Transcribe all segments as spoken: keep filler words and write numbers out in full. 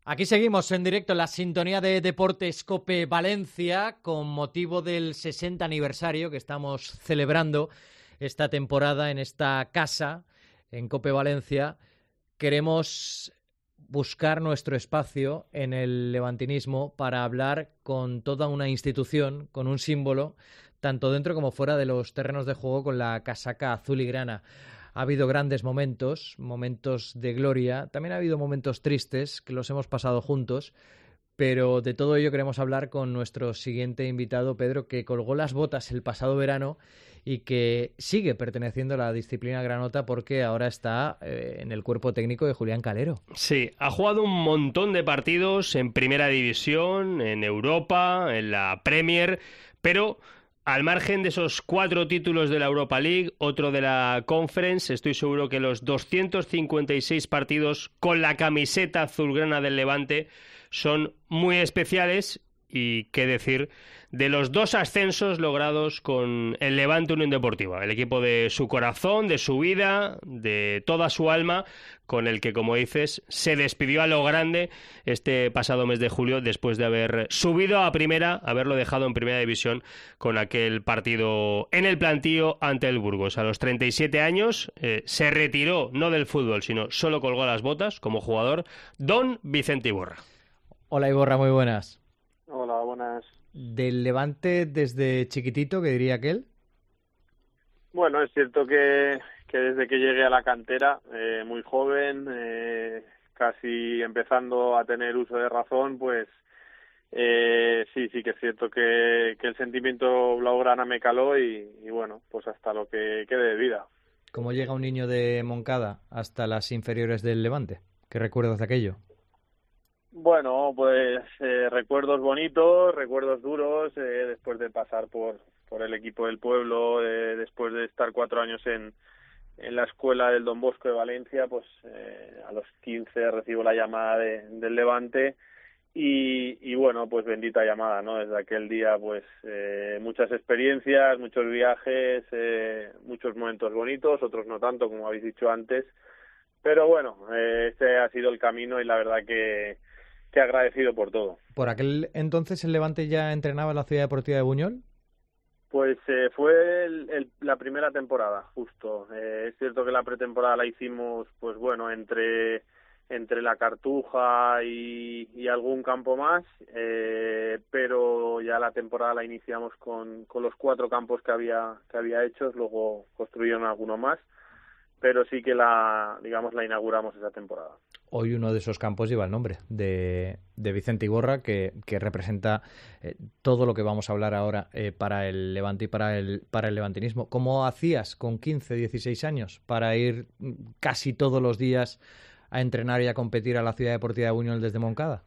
Aquí seguimos en directo en la sintonía de Deportes COPE Valencia con motivo del sesenta aniversario que estamos celebrando esta temporada en esta casa, en COPE Valencia. Queremos buscar nuestro espacio en el levantinismo para hablar con toda una institución, con un símbolo, tanto dentro como fuera de los terrenos de juego con la casaca azul y grana. Ha habido grandes momentos, momentos de gloria, también ha habido momentos tristes que los hemos pasado juntos, pero de todo ello queremos hablar con nuestro siguiente invitado, Pedro, que colgó las botas el pasado verano y que sigue perteneciendo a la disciplina granota porque ahora está eh, en el cuerpo técnico de Julián Calero. Sí, ha jugado un montón de partidos en Primera División, en Europa, en la Premier, pero al margen de esos cuatro títulos de la Europa League, otro de la Conference, estoy seguro que los doscientos cincuenta y seis partidos con la camiseta azulgrana del Levante son muy especiales. Y qué decir de los dos ascensos logrados con el Levante Unión Deportiva, el equipo de su corazón, de su vida, de toda su alma, con el que, como dices, se despidió a lo grande este pasado mes de julio después de haber subido a primera, haberlo dejado en primera división con aquel partido en el plantío ante el Burgos. A los treinta y siete años eh, se retiró, no del fútbol, sino solo colgó las botas como jugador, don Vicente Iborra. Hola Iborra, muy buenas. Hola, buenas. ¿Del Levante desde chiquitito, que diría aquel? Bueno, es cierto que, que desde que llegué a la cantera, eh, muy joven, eh, casi empezando a tener uso de razón, pues eh, sí, sí que es cierto que, que el sentimiento blaugrana me caló y, y bueno, pues hasta lo que quede de vida. ¿Cómo llega un niño de Moncada hasta las inferiores del Levante? ¿Qué recuerdas de aquello? Bueno, pues eh, recuerdos bonitos, recuerdos duros, eh, después de pasar por por el equipo del pueblo, eh, después de estar cuatro años en, en la escuela del Don Bosco de Valencia, pues eh, a los quince recibo la llamada de, del Levante y, y bueno, pues bendita llamada, ¿no? Desde aquel día, pues eh, muchas experiencias, muchos viajes, eh, muchos momentos bonitos, otros no tanto, como habéis dicho antes, pero bueno, eh, este ha sido el camino y la verdad que que agradecido por todo. ¿Por aquel entonces el Levante ya entrenaba en la Ciudad Deportiva de Buñol? Pues eh, fue el, el, la primera temporada, justo. Eh, es cierto que la pretemporada la hicimos, pues bueno, entre entre la Cartuja y, y algún campo más, eh, pero ya la temporada la iniciamos con, con los cuatro campos que había que había hechos, luego construyeron alguno más, pero sí que la, digamos, la inauguramos esa temporada. Hoy uno de esos campos lleva el nombre de, de Vicente Iborra, que, que representa eh, todo lo que vamos a hablar ahora eh, para el Levante y para el, para el levantinismo. ¿Cómo hacías con quince, dieciséis años para ir casi todos los días a entrenar y a competir a la Ciudad Deportiva de Buñol desde Moncada?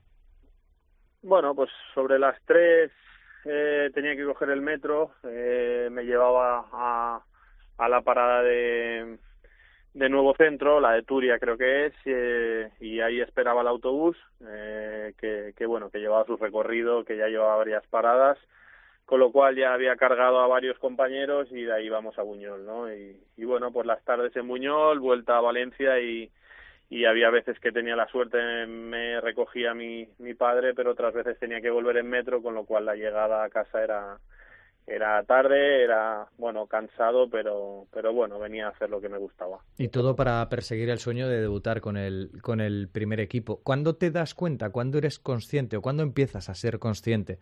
Bueno, pues sobre las tres eh, tenía que coger el metro, eh, me llevaba a, a la parada de... de Nuevo Centro, la de Turia creo que es, eh, y ahí esperaba el autobús, eh, que, que bueno, que llevaba su recorrido, que ya llevaba varias paradas, con lo cual ya había cargado a varios compañeros y de ahí vamos a Buñol, ¿no? Y, y bueno, pues las tardes en Buñol, vuelta a Valencia y, y había veces que tenía la suerte, me recogía mi, mi padre, pero otras veces tenía que volver en metro, con lo cual la llegada a casa era... Era tarde, era, bueno, cansado, pero pero bueno, venía a hacer lo que me gustaba. Y todo para perseguir el sueño de debutar con el, con el primer equipo. ¿Cuándo te das cuenta, cuándo eres consciente o cuándo empiezas a ser consciente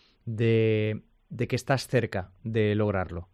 de, de que estás cerca de lograrlo?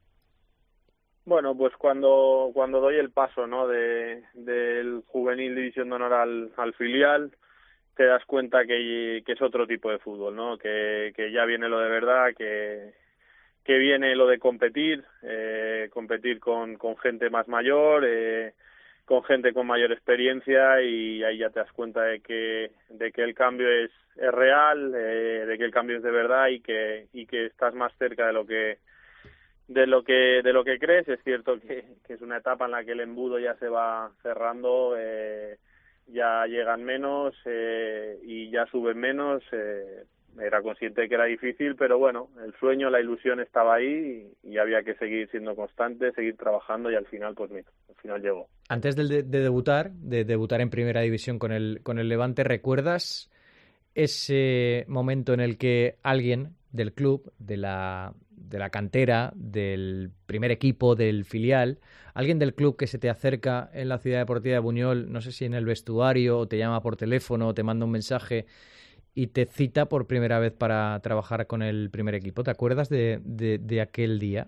Bueno, pues cuando cuando doy el paso, ¿no? de del juvenil división de honor al, al filial, te das cuenta que, que es otro tipo de fútbol, ¿no? Que, que ya viene lo de verdad, que que viene lo de competir, eh, competir con, con gente más mayor, eh, con gente con mayor experiencia y ahí ya te das cuenta de que de que el cambio es, es real, eh, de que el cambio es de verdad y que y que estás más cerca de lo que de lo que de lo que crees. Es cierto que, que es una etapa en la que el embudo ya se va cerrando, eh, ya llegan menos eh, y ya suben menos. Eh, Era consciente de que era difícil, pero bueno, el sueño, la ilusión estaba ahí y, y había que seguir siendo constante, seguir trabajando y al final, pues mira, al final llegó. Antes de, de debutar, de debutar en Primera División con el, con el Levante, ¿recuerdas ese momento en el que alguien del club, de la, de la cantera, del primer equipo, del filial, alguien del club que se te acerca en la Ciudad Deportiva de Buñol, no sé si en el vestuario, o te llama por teléfono, o te manda un mensaje y te cita por primera vez para trabajar con el primer equipo? ¿Te acuerdas de, de, de aquel día?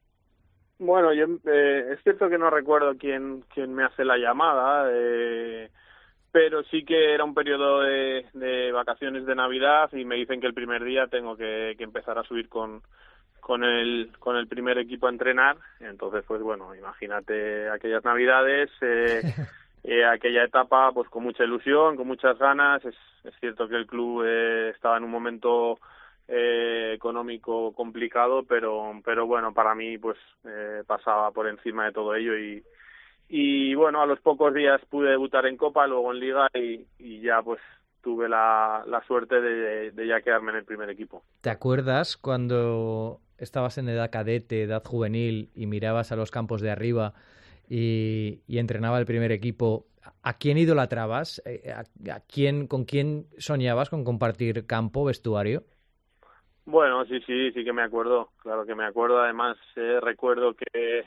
Bueno, yo eh, es cierto que no recuerdo quién, quién me hace la llamada, eh, pero sí que era un periodo de, de vacaciones de Navidad y me dicen que el primer día tengo que, que empezar a subir con con el con el primer equipo a entrenar. Entonces, pues bueno, imagínate aquellas Navidades, eh, eh, aquella etapa, pues con mucha ilusión, con muchas ganas. Es, es cierto que el club eh, estaba en un momento eh, económico complicado, pero pero bueno, para mí pues eh, pasaba por encima de todo ello y Y bueno, a los pocos días pude debutar en Copa, luego en Liga y, y ya pues tuve la, la suerte de, de ya quedarme en el primer equipo. ¿Te acuerdas cuando estabas en edad cadete, edad juvenil y mirabas a los campos de arriba y, y entrenaba el primer equipo? ¿A quién idolatrabas? ¿A, a quién, ¿Con quién soñabas con compartir campo, vestuario? Bueno, sí, sí, sí que me acuerdo, claro que me acuerdo. Además, eh, recuerdo que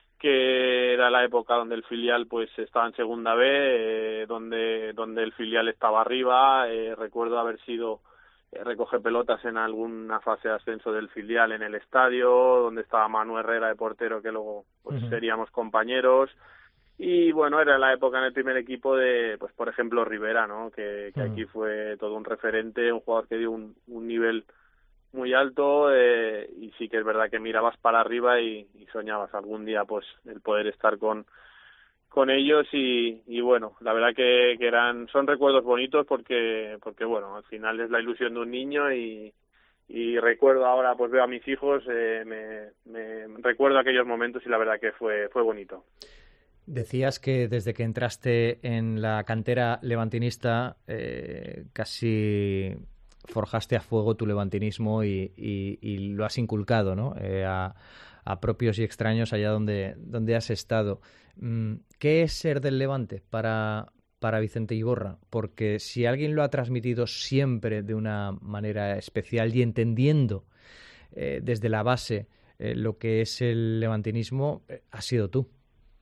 que era la época donde el filial pues estaba en segunda B, eh, donde donde el filial estaba arriba. Eh, recuerdo haber sido eh, recoger pelotas en alguna fase de ascenso del filial en el estadio, donde estaba Manu Herrera de portero, que luego pues uh-huh. seríamos compañeros. Y bueno, era la época en el primer equipo de, pues por ejemplo, Rivera, ¿no? Que, que uh-huh. aquí fue todo un referente, un jugador que dio un, un nivel muy alto, eh, y sí que es verdad que mirabas para arriba y, y soñabas algún día pues el poder estar con con ellos y, y bueno, la verdad que, que eran son recuerdos bonitos porque porque bueno, al final es la ilusión de un niño y y recuerdo ahora, pues veo a mis hijos, eh, me, me recuerdo aquellos momentos y la verdad que fue fue bonito. Decías que desde que entraste en la cantera levantinista eh, casi forjaste a fuego tu levantinismo y, y, y lo has inculcado, ¿no? Eh, a, a propios y extraños allá donde, donde has estado. ¿Qué es ser del Levante para, para Vicente Iborra? Porque si alguien lo ha transmitido siempre de una manera especial y entendiendo eh, desde la base eh, lo que es el levantinismo, eh, has sido tú.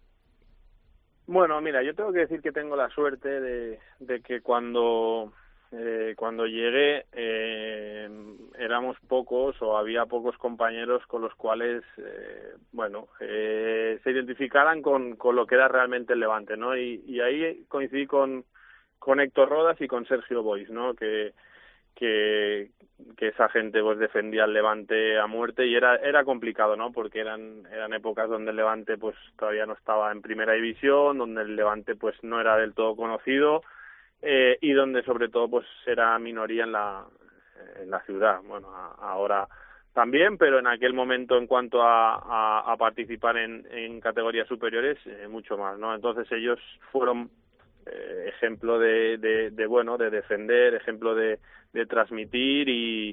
Bueno, mira, yo tengo que decir que tengo la suerte de, de que cuando... Eh, cuando llegué eh, éramos pocos o había pocos compañeros con los cuales eh, bueno eh, se identificaran con, con lo que era realmente el Levante, ¿no? Y, y ahí coincidí con, con Héctor Rodas y con Sergio Boix, ¿no? Que, que, que esa gente pues defendía el Levante a muerte y era era complicado, ¿no? Porque eran eran épocas donde el Levante pues todavía no estaba en primera división, donde el Levante pues no era del todo conocido. Eh, y donde sobre todo pues era minoría en la en la ciudad. Bueno, a, ahora también, pero en aquel momento en cuanto a, a, a participar en, en categorías superiores eh, mucho más, ¿no? Entonces ellos fueron eh, ejemplo de, de, de bueno de defender, ejemplo de, de transmitir y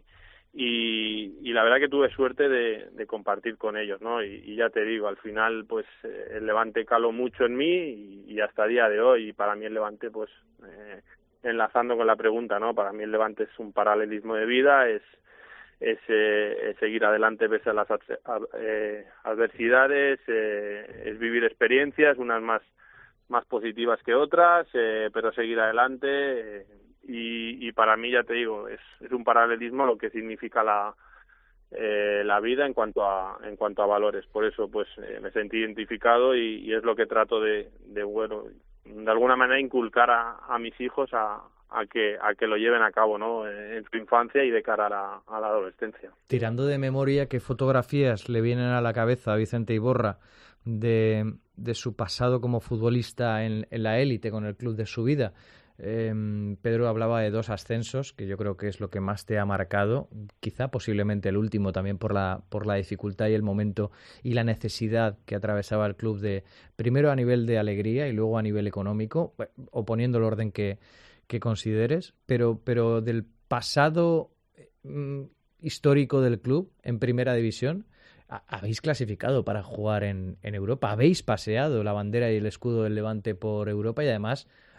Y, y la verdad que tuve suerte de, de compartir con ellos, ¿no? Y, y ya te digo, al final, pues eh, el Levante caló mucho en mí y, y hasta el día de hoy. Y para mí el Levante, pues eh, enlazando con la pregunta, ¿no? Para mí el Levante es un paralelismo de vida, es es, eh, es seguir adelante pese a las eh, adversidades, eh, es vivir experiencias, unas más más positivas que otras, eh, pero seguir adelante. Eh, Y, y para mí, ya te digo, es, es un paralelismo lo que significa la eh, la vida en cuanto a en cuanto a valores. Por eso pues eh, me sentí identificado y, y es lo que trato de, de bueno de alguna manera inculcar a, a mis hijos a, a que a que lo lleven a cabo, ¿no? En su infancia y de cara a la, a la adolescencia. Tirando de memoria, ¿qué fotografías le vienen a la cabeza a Vicente Iborra de, de su pasado como futbolista en, en la élite con el club de su vida? Eh, Pedro hablaba de dos ascensos, que yo creo que es lo que más te ha marcado, quizá posiblemente el último también por la, por la dificultad y el momento y la necesidad que atravesaba el club, de primero a nivel de alegría y luego a nivel económico, o poniendo el orden que, que consideres, pero, pero del pasado mm, histórico del club en primera división. Habéis clasificado para jugar en, en Europa, habéis paseado la bandera y el escudo del Levante por Europa y además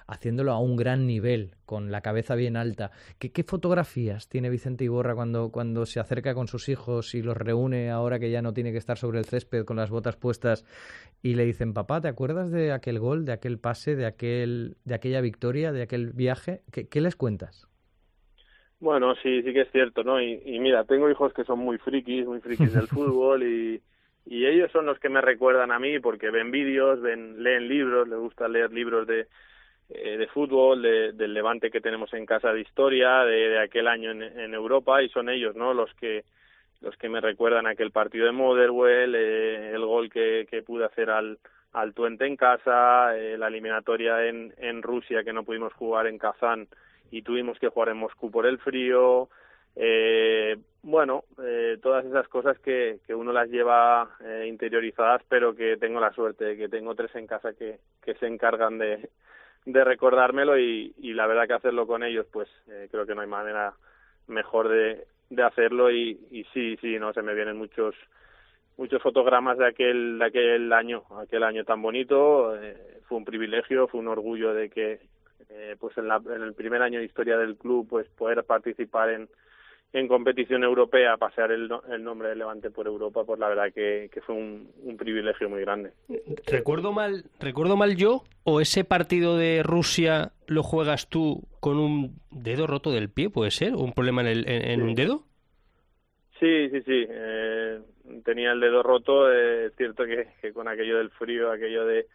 haciéndolo a un gran nivel, con la cabeza bien alta. ¿Qué, qué fotografías tiene Vicente Iborra cuando, cuando se acerca con sus hijos y los reúne ahora que ya no tiene que estar sobre el césped con las botas puestas y le dicen, papá, ¿te acuerdas de aquel gol, de aquel pase, de aquel, de aquella victoria, de aquel viaje? ¿Qué, qué les cuentas? Bueno, sí, sí que es cierto, ¿no? Y, y mira, tengo hijos que son muy frikis, muy frikis del fútbol y, y ellos son los que me recuerdan a mí porque ven vídeos, ven, leen libros, les gusta leer libros de, eh, de fútbol, de, del Levante que tenemos en casa de historia, de, de aquel año en, en Europa, y son ellos, ¿no? Los que los que me recuerdan aquel partido de Motherwell, eh, el gol que, que pude hacer al, al Twente en casa, eh, la eliminatoria en, en Rusia que no pudimos jugar en Kazán y tuvimos que jugar en Moscú por el frío. Eh, bueno, eh, todas esas cosas que, que uno las lleva eh, interiorizadas, pero que tengo la suerte de que tengo tres en casa que, que se encargan de, de recordármelo y, y la verdad que hacerlo con ellos, pues eh, creo que no hay manera mejor de, de hacerlo y, y sí, sí, no se me vienen muchos muchos fotogramas de aquel de aquel año, aquel año tan bonito. Eh, fue un privilegio, fue un orgullo de que Eh, pues en, la, en el primer año de historia del club pues poder participar en, en competición europea, pasear el, el nombre del Levante por Europa, pues la verdad que, que fue un, un privilegio muy grande. ¿Recuerdo mal, ¿Recuerdo mal yo o ese partido de Rusia lo juegas tú con un dedo roto del pie, puede ser? ¿Un problema en, el, en, en Sí. un dedo? Sí, sí, sí, eh, tenía el dedo roto, eh, es cierto que, que con aquello del frío, aquello de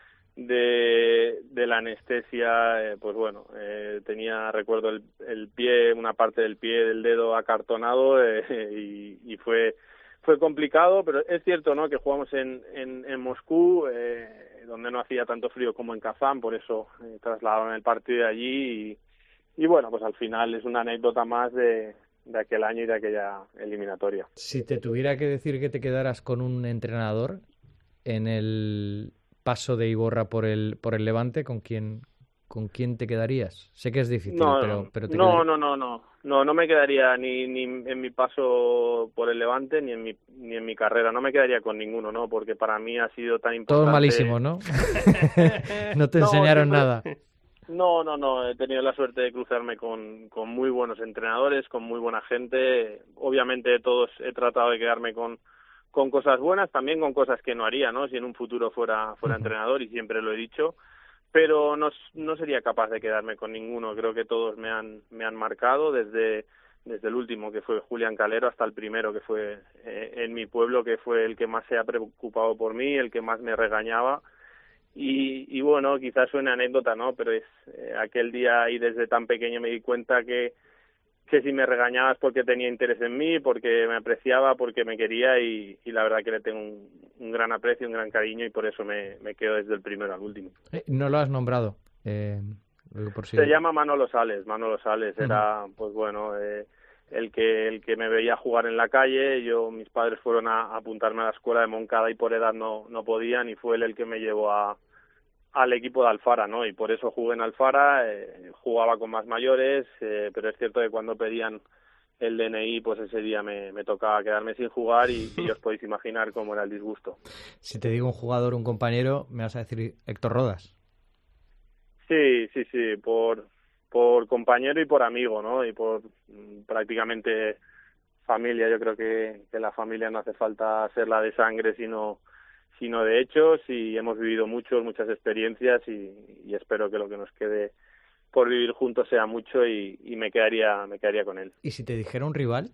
de, de la anestesia, eh, pues bueno, eh, tenía, recuerdo el, el pie, una parte del pie del dedo acartonado eh, y, y fue fue complicado, pero es cierto, ¿no?, que jugamos en, en, en Moscú, eh, donde no hacía tanto frío como en Kazán, por eso eh, trasladaron el partido de allí y, y bueno, pues al final es una anécdota más de, de aquel año y de aquella eliminatoria. Si te tuviera que decir que te quedaras con un entrenador en el paso de Iborra por el por el Levante, ¿con quién con quién te quedarías? Sé que es difícil, No, pero pero te no, quedaría... no, no, no, no, no me quedaría ni ni en mi paso por el Levante ni en mi ni en mi carrera, no me quedaría con ninguno, ¿no? Porque para mí ha sido tan importante. Todos malísimos, ¿no? No te No, enseñaron siempre... nada. No, no, no, he tenido la suerte de cruzarme con con muy buenos entrenadores, con muy buena gente. Obviamente todos he tratado de quedarme con con cosas buenas, también con cosas que no haría, ¿no?, si en un futuro fuera fuera Uh-huh. entrenador, y siempre lo he dicho, pero no, no sería capaz de quedarme con ninguno. Creo que todos me han me han marcado, desde desde el último, que fue Julián Calero, hasta el primero, que fue eh, en mi pueblo, que fue el que más se ha preocupado por mí, el que más me regañaba. Y, y bueno, quizás suene anécdota, ¿no?, pero es eh, aquel día y desde tan pequeño me di cuenta que que si me regañabas porque tenía interés en mí, porque me apreciaba, porque me quería, y, y la verdad que le tengo un, un gran aprecio, un gran cariño, y por eso me, me quedo desde el primero al último. Eh, no lo has nombrado. Eh, por si... Se llama Manolo Sales. Manolo Sales era, Uh-huh. pues bueno, eh, el que el que me veía jugar en la calle. Yo, mis padres fueron a, a apuntarme a la escuela de Moncada y por edad no no podían, y fue él el que me llevó a al equipo de Alfara, ¿no? Y por eso jugué en Alfara, eh, jugaba con más mayores, eh, pero es cierto que cuando pedían el D N I, pues ese día me, me tocaba quedarme sin jugar y, y os podéis imaginar cómo era el disgusto. Si te digo un jugador, un compañero, me vas a decir Héctor Rodas. Sí, sí, sí, por por compañero y por amigo, ¿no? Y por mm, prácticamente familia. Yo creo que, que la familia no hace falta ser la de sangre, sino sino de hechos, y hemos vivido muchos, muchas experiencias, y, y espero que lo que nos quede por vivir juntos sea mucho, y, y me quedaría me quedaría con él. ¿Y si te dijera un rival?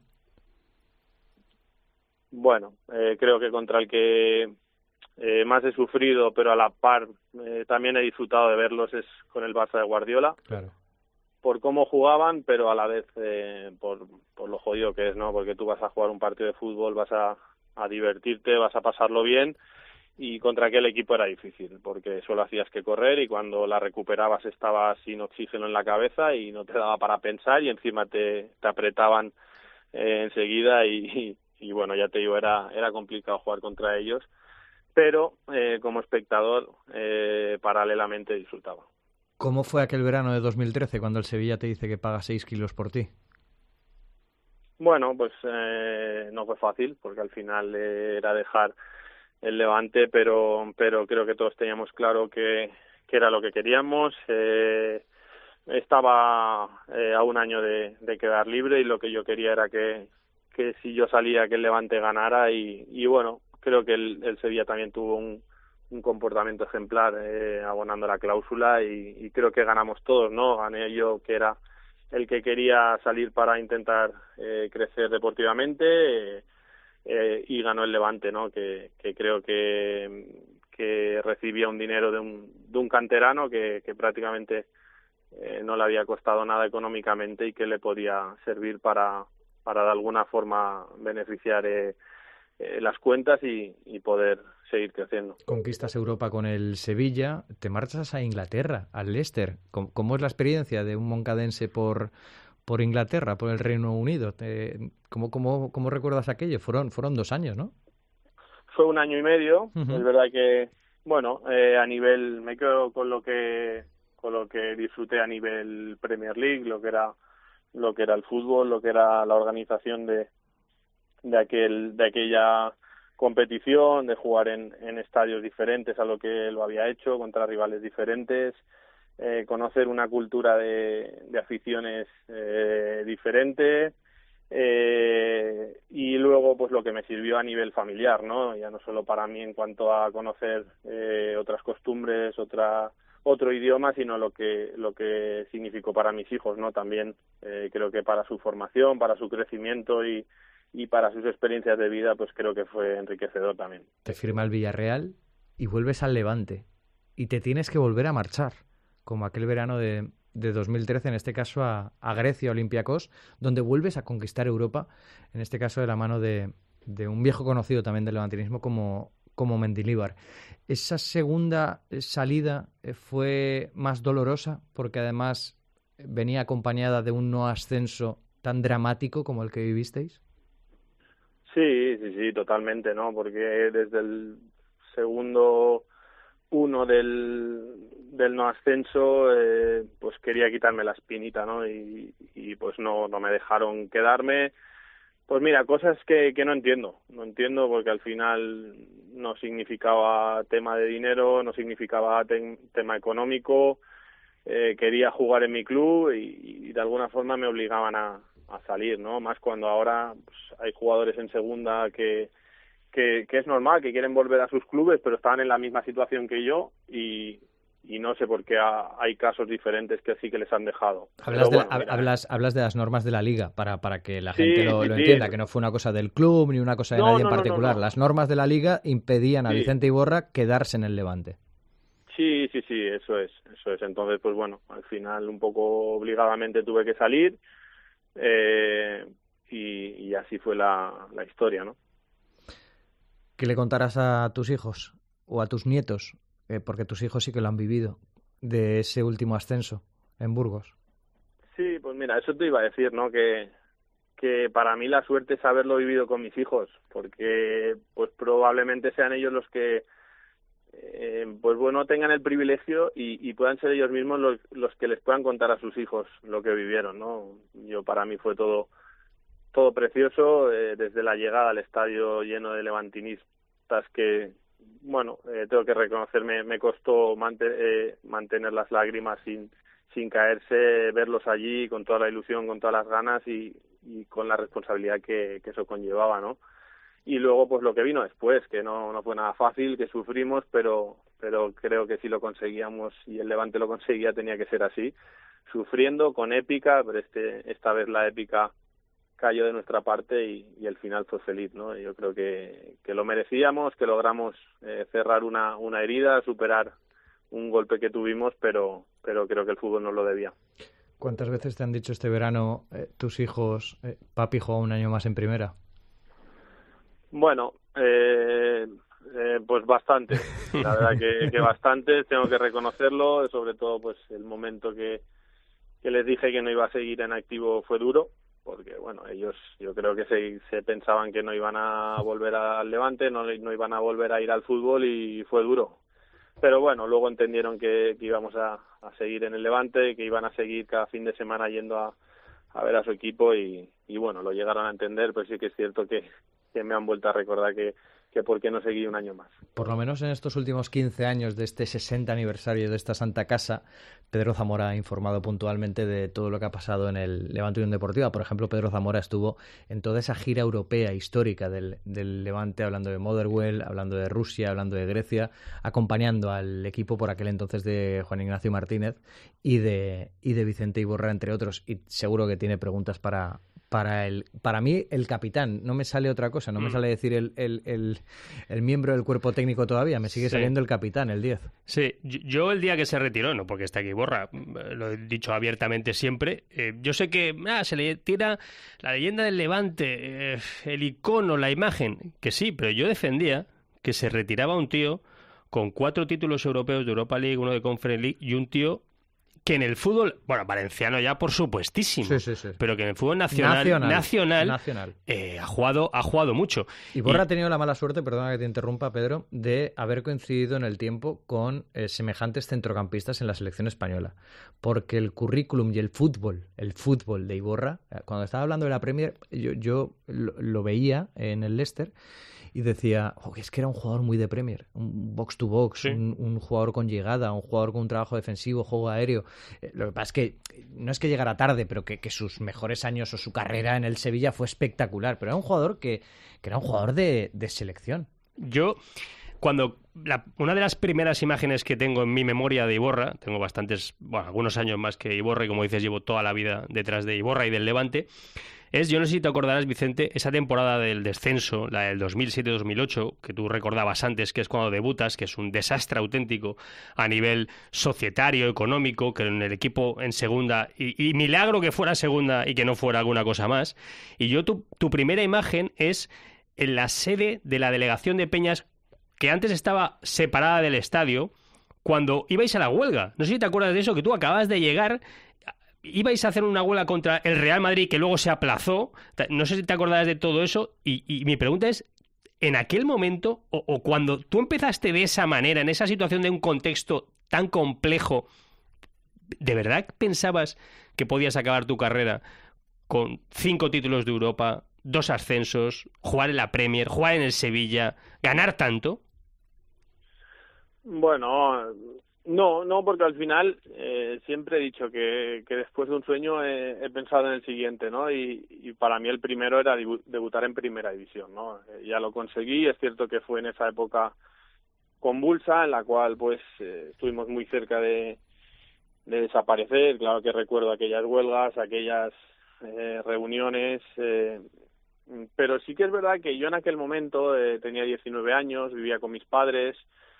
Bueno, eh, creo que contra el que eh, más he sufrido, pero a la par eh, también he disfrutado de verlos, es con el Barça de Guardiola. Claro. Por cómo jugaban, pero a la vez eh, por, por lo jodido que es, ¿no? Porque tú vas a jugar un partido de fútbol, vas a, a divertirte, vas a pasarlo bien, y contra aquel equipo era difícil, porque solo hacías que correr, y cuando la recuperabas estabas sin oxígeno en la cabeza y no te daba para pensar, y encima te, te apretaban eh, enseguida, y, y, y bueno, ya te digo, era, era complicado jugar contra ellos, pero eh, como espectador eh, paralelamente disfrutaba. ¿Cómo fue aquel verano de dos mil trece cuando el Sevilla te dice que paga seis kilos por ti? Bueno, pues eh, no fue fácil, porque al final eh, era dejar el Levante, pero pero creo que todos teníamos claro que, que era lo que queríamos. Eh, estaba eh, a un año de, de quedar libre y lo que yo quería era que, que si yo salía que el Levante ganara y, y bueno, creo que el, el Sevilla también tuvo un, un comportamiento ejemplar eh, abonando la cláusula y, y creo que ganamos todos, ¿no? Gané yo, que era el que quería salir para intentar eh, crecer deportivamente eh, eh, y ganó el Levante, ¿no? Que, que creo que, que recibía un dinero de un, de un canterano que, que prácticamente eh, no le había costado nada económicamente y que le podía servir para, para de alguna forma beneficiar eh, eh, las cuentas y, y poder seguir creciendo. Conquistas Europa con el Sevilla, te marchas a Inglaterra, al Leicester. ¿Cómo, cómo es la experiencia de un moncadense por, por Inglaterra, por el Reino Unido? Te, ¿cómo, cómo, ¿Cómo recuerdas aquello? Fueron, fueron dos años, ¿no? Fue un año y medio. Uh-huh. Es verdad que, bueno, eh, a nivel, me quedo con lo que con lo que disfruté a nivel Premier League, lo que era lo que era el fútbol, lo que era la organización de de aquel de aquella competición, de jugar en, en estadios diferentes a lo que lo había hecho, contra rivales diferentes, eh, conocer una cultura de, de aficiones eh, diferente, eh, y luego pues lo que me sirvió a nivel familiar, ¿no? Ya no solo para mí en cuanto a conocer eh, otras costumbres, otra otro idioma, sino lo que lo que significó para mis hijos, ¿no? También eh, creo que para su formación, para su crecimiento y y para sus experiencias de vida, pues creo que fue enriquecedor también. Te firma el Villarreal y vuelves al Levante y te tienes que volver a marchar, como aquel verano de, de dos mil trece, en este caso a, a Grecia, Olympiacos, donde vuelves a conquistar Europa, en este caso de la mano de, de un viejo conocido también del levantinismo como, como Mendilibar. Esa segunda salida fue más dolorosa porque además venía acompañada de un no ascenso tan dramático como el que vivisteis. Sí, sí, sí, totalmente, ¿no? Porque desde el segundo uno del, del no ascenso, eh, pues quería quitarme la espinita, ¿no? Y, y pues no, no me dejaron quedarme. Pues mira, cosas que, que no entiendo, no entiendo porque al final no significaba tema de dinero, no significaba te- tema económico, eh, quería jugar en mi club y, y de alguna forma me obligaban a a salir, ¿no? Más cuando ahora pues, hay jugadores en segunda que, que que es normal, que quieren volver a sus clubes, pero estaban en la misma situación que yo y, y no sé por qué ha, hay casos diferentes que sí que les han dejado. Hablas, pero de, bueno, la, hablas, hablas de las normas de la Liga, para, para que la sí, gente lo, sí, lo sí. entienda, que no fue una cosa del club ni una cosa de no, nadie no, en no, particular. no, no. Las normas de la Liga impedían a Sí. Vicente Iborra quedarse en el Levante. Sí, sí, sí, eso es, eso es. Entonces, pues bueno, al final un poco obligadamente tuve que salir, eh, y, y así fue la, la historia, ¿no? ¿Qué le contarás a tus hijos o a tus nietos, eh, porque tus hijos sí que lo han vivido, de ese último ascenso en Burgos? Sí, pues mira, eso te iba a decir, ¿no? Que, que para mí la suerte es haberlo vivido con mis hijos, porque pues probablemente sean ellos los que, eh, pues bueno, tengan el privilegio y, y puedan ser ellos mismos los, los que les puedan contar a sus hijos lo que vivieron, ¿no? Yo para mí fue todo todo precioso, eh, desde la llegada al estadio lleno de levantinistas que, bueno, eh, tengo que reconocerme, me costó mante- eh, mantener las lágrimas sin sin caerse, verlos allí con toda la ilusión, con todas las ganas y, y con la responsabilidad que, que eso conllevaba, ¿no? Y luego pues lo que vino después, que no no fue nada fácil, que sufrimos, pero pero creo que si lo conseguíamos y el Levante lo conseguía tenía que ser así, sufriendo, con épica, pero este esta vez la épica cayó de nuestra parte y, y el final fue feliz, ¿no? Yo creo que, que lo merecíamos, que logramos eh, cerrar una, una herida, superar un golpe que tuvimos, pero pero creo que el fútbol nos lo debía. ¿Cuántas veces te han dicho este verano eh, tus hijos, eh, papi juega un año más en primera? Bueno, eh, eh, pues bastante, la verdad que, que bastante, tengo que reconocerlo, sobre todo pues el momento que, que les dije que no iba a seguir en activo fue duro, porque bueno, ellos yo creo que se, se pensaban que no iban a volver al Levante, no, no iban a volver a ir al fútbol y fue duro. Pero bueno, luego entendieron que, que íbamos a, a seguir en el Levante, que iban a seguir cada fin de semana yendo a, a ver a su equipo y, y bueno, lo llegaron a entender, pero sí que es cierto que, que me han vuelto a recordar que, que por qué no seguí un año más. Por lo menos en estos últimos quince años de este sesenta aniversario de esta Santa Casa, Pedro Zamora ha informado puntualmente de todo lo que ha pasado en el Levante Unión Deportiva. Por ejemplo, Pedro Zamora estuvo en toda esa gira europea histórica del, del Levante, hablando de Motherwell, hablando de Rusia, hablando de Grecia, acompañando al equipo por aquel entonces de Juan Ignacio Martínez y de, y de Vicente Iborra, entre otros. Y seguro que tiene preguntas para... Para el, para mí, el capitán, no me sale otra cosa, no me sale decir el, el, el, el miembro del cuerpo técnico todavía, me sigue sí. saliendo el capitán, el diez. Sí, yo el día que se retiró, no porque está aquí Borra, lo he dicho abiertamente siempre, eh, yo sé que ah, se le tira la leyenda del Levante, eh, el icono, la imagen, que sí, pero yo defendía que se retiraba un tío con cuatro títulos europeos de Europa League, uno de Conference League y un tío que en el fútbol, bueno, valenciano ya por supuestísimo, sí, sí, sí. pero que en el fútbol nacional, nacional, nacional, nacional. Eh, ha jugado ha jugado mucho. Y Borra y... ha tenido la mala suerte, perdona que te interrumpa, Pedro, de haber coincidido en el tiempo con eh, semejantes centrocampistas en la selección española, porque el currículum y el fútbol, el fútbol de Iborra, cuando estaba hablando de la Premier, yo, yo lo, lo veía en el Leicester y decía, oh, es que era un jugador muy de Premier, un box to box, sí. un, un jugador con llegada, un jugador con un trabajo defensivo, juego aéreo. Eh, lo que pasa es que no es que llegara tarde, pero que, que sus mejores años o su carrera en el Sevilla fue espectacular, pero era un jugador que, que era un jugador de, de selección. Yo, cuando la, una de las primeras imágenes que tengo en mi memoria de Iborra, tengo bastantes, bueno, algunos años más que Iborra, y como dices, llevo toda la vida detrás de Iborra y del Levante, es, yo no sé si te acordarás, Vicente, esa temporada del descenso, la del dos mil siete dos mil ocho, que tú recordabas antes, que es cuando debutas, que es un desastre auténtico a nivel societario, económico, que en el equipo en segunda, y, y milagro que fuera segunda y que no fuera alguna cosa más. Y yo, tu, tu primera imagen es en la sede de la delegación de Peñas, que antes estaba separada del estadio, cuando ibais a la huelga. No sé si te acuerdas de eso, que tú acabas de llegar... Ibais a hacer una huelga contra el Real Madrid que luego se aplazó. No sé si te acordarás de todo eso. Y, y mi pregunta es, en aquel momento, o, o cuando tú empezaste de esa manera, en esa situación de un contexto tan complejo, ¿de verdad pensabas que podías acabar tu carrera con cinco títulos de Europa, dos ascensos, jugar en la Premier, jugar en el Sevilla, ganar tanto? Bueno... No, no, porque al final eh, siempre he dicho que, que después de un sueño he, he pensado en el siguiente, ¿no? Y, y para mí el primero era debutar en Primera División, ¿no? Eh, ya lo conseguí, es cierto que fue en esa época convulsa en la cual pues eh, estuvimos muy cerca de, de desaparecer, claro que recuerdo aquellas huelgas, aquellas eh, reuniones, eh, pero sí que es verdad que yo en aquel momento eh, tenía diecinueve años, vivía con mis padres.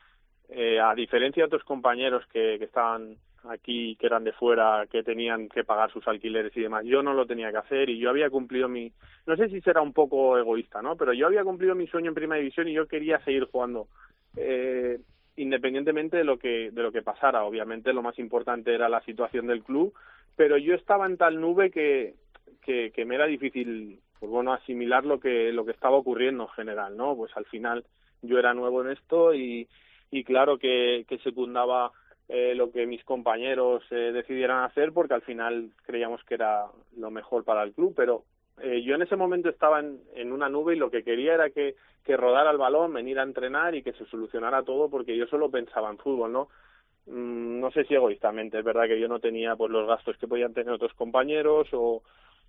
Eh, a diferencia de otros compañeros que, que estaban aquí, que eran de fuera, que tenían que pagar sus alquileres y demás, yo no lo tenía que hacer y yo había cumplido mi... No sé si será un poco egoísta, ¿no? Pero yo había cumplido mi sueño en Primera División y yo quería seguir jugando, eh, independientemente de lo que de lo que pasara. Obviamente lo más importante era la situación del club, pero yo estaba en tal nube que, que, que me era difícil, pues bueno, asimilar lo que, lo que estaba ocurriendo en general, ¿no? Pues al final yo era nuevo en esto y... y claro que, que secundaba eh, lo que mis compañeros eh, decidieran hacer porque al final creíamos que era lo mejor para el club, pero eh, yo en ese momento estaba en, en una nube y lo que quería era que, que rodara el balón, venir a entrenar y que se solucionara todo porque yo solo pensaba en fútbol, ¿no? Mm, no sé si egoístamente, es verdad que yo no tenía pues los gastos que podían tener otros compañeros o,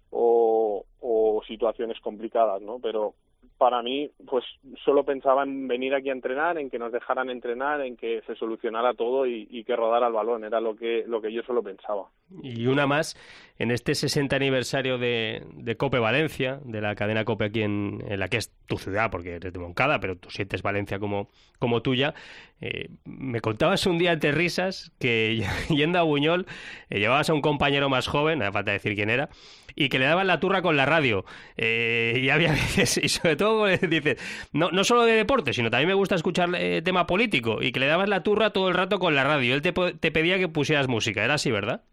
o, o situaciones complicadas, ¿no? Pero para mí, pues solo pensaba en venir aquí a entrenar, en que nos dejaran entrenar, en que se solucionara todo y, y que rodara el balón. Era lo que lo que yo solo pensaba. Y una más, en este sesenta aniversario de, de COPE Valencia, de la cadena COPE aquí en, en la que es tu ciudad, porque eres de Moncada, pero tú sientes Valencia como, como tuya, eh, me contabas un día entre risas que yendo a Buñol eh, llevabas a un compañero más joven, no hace falta decir quién era, y que le daban la turra con la radio. Eh, y había veces, y sobre todo dices, no, no solo de deporte, sino también me gusta escuchar eh, tema político, y que le dabas la turra todo el rato con la radio. Él te, te pedía que pusieras música, ¿era así, verdad?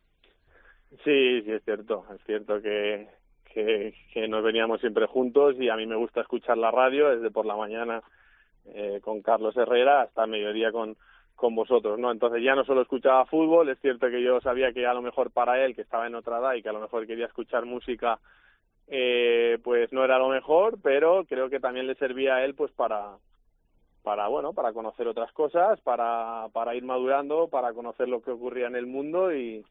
Sí, sí, es cierto, es cierto que, que, que nos veníamos siempre juntos y a mí me gusta escuchar la radio desde por la mañana eh, con Carlos Herrera hasta mediodía con, con vosotros, ¿no? Entonces ya no solo escuchaba fútbol, es cierto que yo sabía que a lo mejor para él, que estaba en otra edad y que a lo mejor quería escuchar música, eh, pues no era lo mejor, pero creo que también le servía a él pues para para bueno para conocer otras cosas, para para ir madurando, para conocer lo que ocurría en el mundo y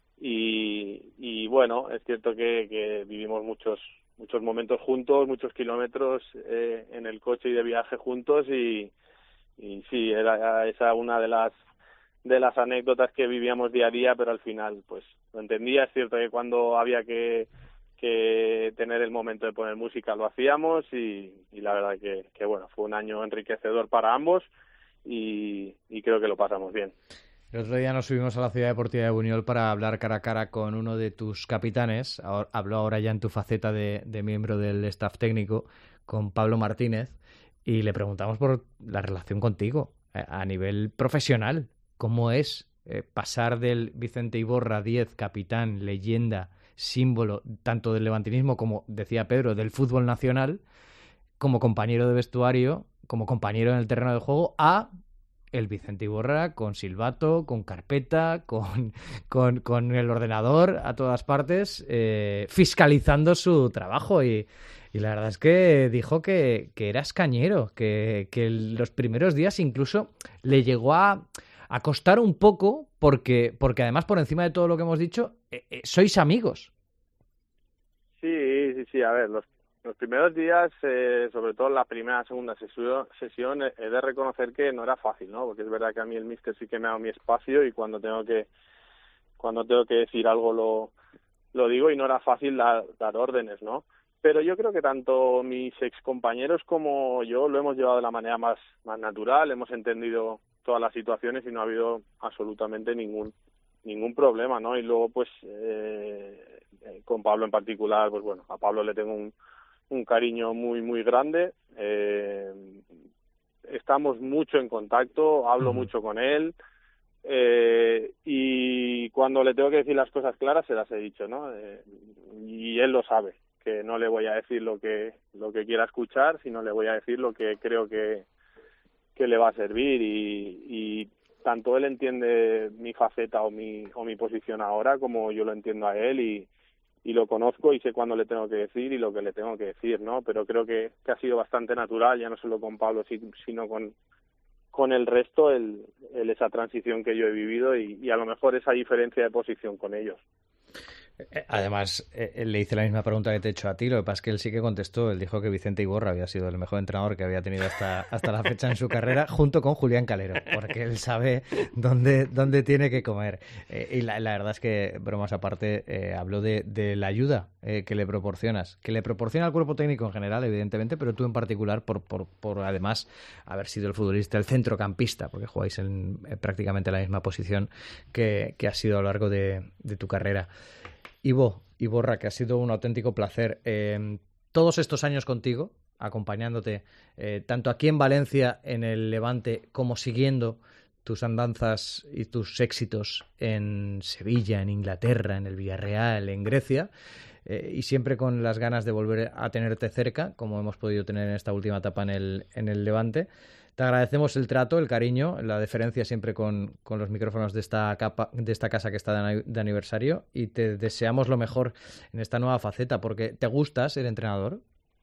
y, y bueno, es cierto que, que vivimos muchos muchos momentos juntos, muchos kilómetros eh, en el coche y de viaje juntos y, y sí, era esa una de las de las anécdotas que vivíamos día a día, pero al final pues lo entendía. Es cierto que cuando había que que tener el momento de poner música lo hacíamos y, y la verdad que, que bueno, fue un año enriquecedor para ambos y, y creo que lo pasamos bien. El otro día nos subimos a la Ciudad Deportiva de Buñol para hablar cara a cara con uno de tus capitanes, ahora, hablo ahora ya en tu faceta de, de miembro del staff técnico, con Pablo Martínez, y le preguntamos por la relación contigo a, a nivel profesional. ¿Cómo es eh, pasar del Vicente Iborra, diez, capitán, leyenda, símbolo tanto del levantinismo como, decía Pedro, del fútbol nacional, como compañero de vestuario, como compañero en el terreno de juego, a el Vicente Iborra con silbato, con carpeta, con, con, con el ordenador a todas partes, eh, fiscalizando su trabajo? Y, y la verdad es que dijo que, que eras cañero, que, que los primeros días incluso le llegó a, a costar un poco porque, porque además, por encima de todo lo que hemos dicho, eh, eh, sois amigos. Sí, sí, sí, a ver, los Los primeros días, eh, sobre todo la primera, segunda sesión, sesión, he de reconocer que no era fácil, ¿no? Porque es verdad que a mí el míster sí que me ha dado mi espacio y cuando tengo que cuando tengo que decir algo lo lo digo y no era fácil dar, dar órdenes, ¿no? Pero yo creo que tanto mis excompañeros como yo lo hemos llevado de la manera más más natural, hemos entendido todas las situaciones y no ha habido absolutamente ningún ningún problema, ¿no? Y luego, pues, eh, con Pablo en particular, pues bueno, a Pablo le tengo un un cariño muy muy grande, eh, estamos mucho en contacto, hablo uh-huh. mucho con él eh, y cuando le tengo que decir las cosas claras se las he dicho, ¿no? Eh, y él lo sabe, que no le voy a decir lo que lo que quiera escuchar, sino le voy a decir lo que creo que que le va a servir y, y tanto él entiende mi faceta o mi o mi posición ahora como yo lo entiendo a él y y lo conozco y sé cuándo le tengo que decir y lo que le tengo que decir, ¿no? Pero creo que, que ha sido bastante natural, ya no solo con Pablo, sino con, con el resto, el, el esa transición que yo he vivido y, y a lo mejor esa diferencia de posición con ellos. Además, eh, le hice la misma pregunta que te he hecho a ti, lo que pasa es que él sí que contestó, él dijo que Vicente Iborra había sido el mejor entrenador que había tenido hasta, hasta la fecha en su carrera, junto con Julián Calero, porque él sabe dónde, dónde tiene que comer. Eh, y la, la verdad es que, bromas aparte, eh, habló de, de la ayuda eh, que le proporcionas, que le proporciona al cuerpo técnico en general, evidentemente, pero tú en particular, por, por, por además haber sido el futbolista, el centrocampista, porque jugáis en eh, prácticamente la misma posición que, que has sido a lo largo de, de tu carrera. Ivo, Iborra, que ha sido un auténtico placer. Eh, todos estos años contigo, acompañándote, eh, tanto aquí en Valencia, en el Levante, como siguiendo tus andanzas y tus éxitos en Sevilla, en Inglaterra, en el Villarreal, en Grecia, eh, y siempre con las ganas de volver a tenerte cerca, como hemos podido tener en esta última etapa en el, en el Levante. Te agradecemos el trato, el cariño, la deferencia siempre con, con los micrófonos de esta, capa, de esta casa que está de, de aniversario y te deseamos lo mejor en esta nueva faceta, porque ¿te gusta ser entrenador?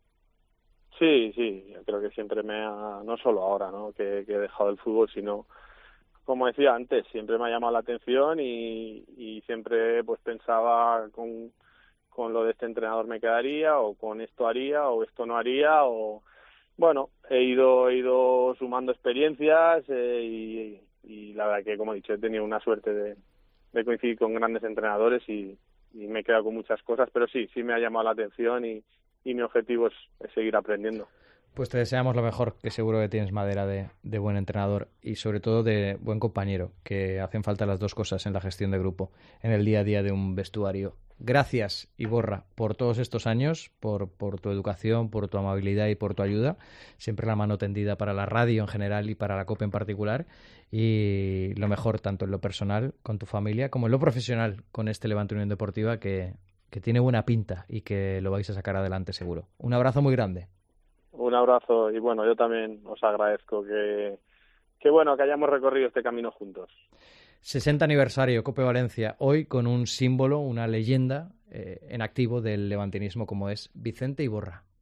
Sí, sí, yo creo que siempre me ha, no solo ahora, ¿no? que, que he dejado el fútbol, sino, como decía antes, siempre me ha llamado la atención y, y siempre pues pensaba con, con lo de este entrenador me quedaría o con esto haría o esto no haría o... Bueno, he ido he ido sumando experiencias eh, y, y la verdad que, como he dicho, he tenido una suerte de, de coincidir con grandes entrenadores y, y me he quedado con muchas cosas, pero sí, sí me ha llamado la atención y, y mi objetivo es, es seguir aprendiendo. Pues te deseamos lo mejor, que seguro que tienes madera de, de buen entrenador y sobre todo de buen compañero, que hacen falta las dos cosas en la gestión de grupo, en el día a día de un vestuario. Gracias, Iborra, por todos estos años, por, por tu educación, por tu amabilidad y por tu ayuda. Siempre la mano tendida para la radio en general y para la COPE en particular. Y lo mejor, tanto en lo personal, con tu familia, como en lo profesional, con este Levante Unión Deportiva, que, que tiene buena pinta y que lo vais a sacar adelante seguro. Un abrazo muy grande. Un abrazo y bueno, yo también os agradezco que, que bueno, que hayamos recorrido este camino juntos. sesenta aniversario, COPE Valencia, hoy con un símbolo, una leyenda eh, en activo del levantinismo como es Vicente Iborra.